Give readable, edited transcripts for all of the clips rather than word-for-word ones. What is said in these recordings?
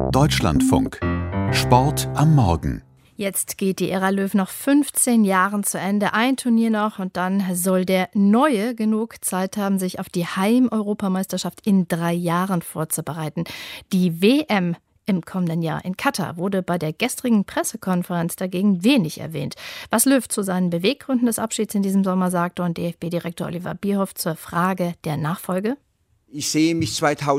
Deutschlandfunk. Sport am Morgen. Jetzt geht die Ära Löw nach 15 Jahren zu Ende. Ein Turnier noch und dann soll der Neue genug Zeit haben, sich auf die Heim-Europameisterschaft in 3 Jahren vorzubereiten. Die WM im kommenden Jahr in Katar wurde bei der gestrigen Pressekonferenz dagegen wenig erwähnt. Was Löw zu seinen Beweggründen des Abschieds in diesem Sommer sagte und DFB-Direktor Oliver Bierhoff zur Frage der Nachfolge? Ich sehe mich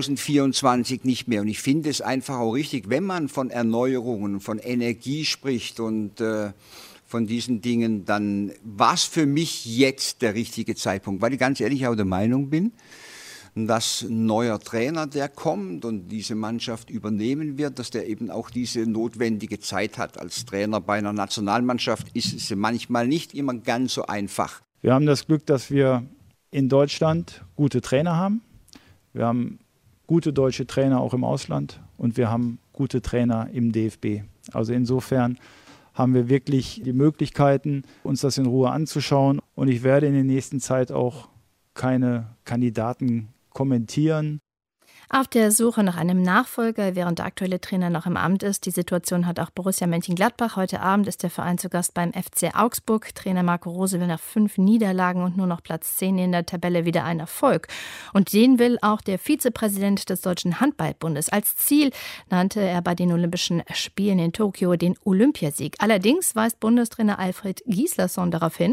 2024 nicht mehr und ich finde es einfach auch richtig, wenn man von Erneuerungen, von Energie spricht und von diesen Dingen, dann war es für mich jetzt der richtige Zeitpunkt, weil ich ganz ehrlich auch der Meinung bin, dass ein neuer Trainer, der kommt und diese Mannschaft übernehmen wird, dass der eben auch diese notwendige Zeit hat. Als Trainer bei einer Nationalmannschaft ist es manchmal nicht immer ganz so einfach. Wir haben das Glück, dass wir in Deutschland gute Trainer haben. Wir haben gute deutsche Trainer auch im Ausland und wir haben gute Trainer im DFB. Also insofern haben wir wirklich die Möglichkeiten, uns das in Ruhe anzuschauen. Und ich werde in der nächsten Zeit auch keine Kandidaten kommentieren. Auf der Suche nach einem Nachfolger, während der aktuelle Trainer noch im Amt ist. Die Situation hat auch Borussia Mönchengladbach. Heute Abend ist der Verein zu Gast beim FC Augsburg. Trainer Marco Rose will nach 5 Niederlagen und nur noch Platz 10 in der Tabelle wieder einen Erfolg. Und den will auch der Vizepräsident des Deutschen Handballbundes. Als Ziel nannte er bei den Olympischen Spielen in Tokio den Olympiasieg. Allerdings weist Bundestrainer Alfred Gislason darauf hin: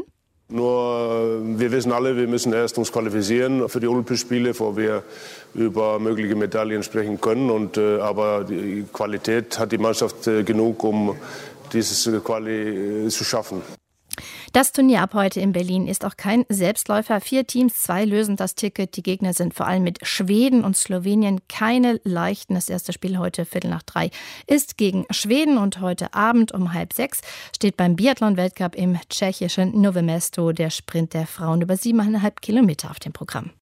Nur wir wissen alle, wir müssen erst uns qualifizieren für die Olympischen Spiele, bevor wir über mögliche Medaillen sprechen können. Aber die Qualität hat die Mannschaft genug, um dieses Quali zu schaffen. Das Turnier ab heute in Berlin ist auch kein Selbstläufer. 4 Teams, 2 lösen das Ticket. Die Gegner sind vor allem mit Schweden und Slowenien keine leichten. Das erste Spiel heute 2:45 ist gegen Schweden und heute Abend um 5:30 steht beim Biathlon-Weltcup im tschechischen Nové Město der Sprint der Frauen über 7,5 Kilometer auf dem Programm.